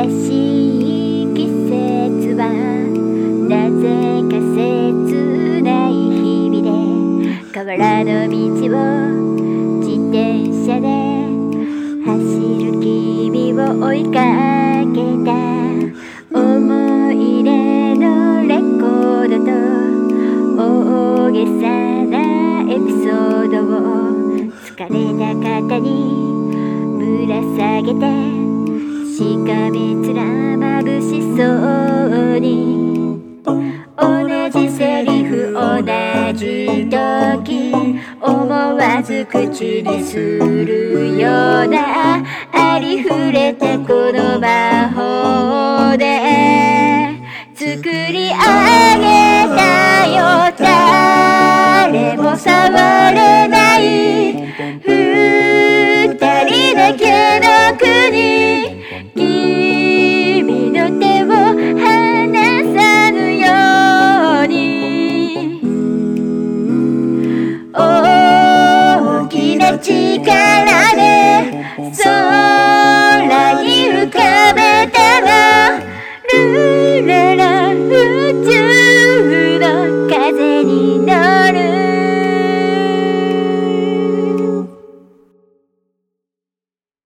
しい季節はなぜか切ない日々で河原の道を自転車で走る君を追いかけた思い出のレコードと大げさなエピソードを疲れた肩にぶら下げてしかめ面まぶしそうに同じセリフ同じ時思わず口にするようなありふれたこの魔法